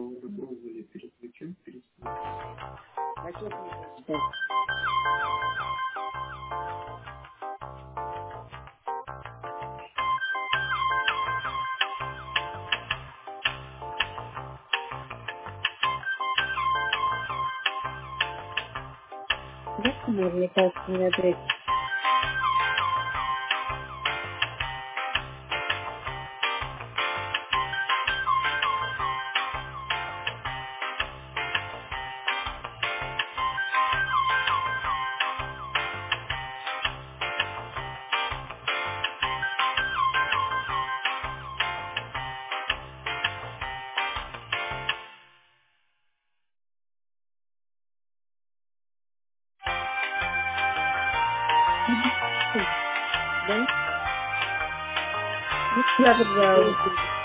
А что ты не читаешь? Да, Тимур, мне кажется, не ответит. Да? Ну, я забрала.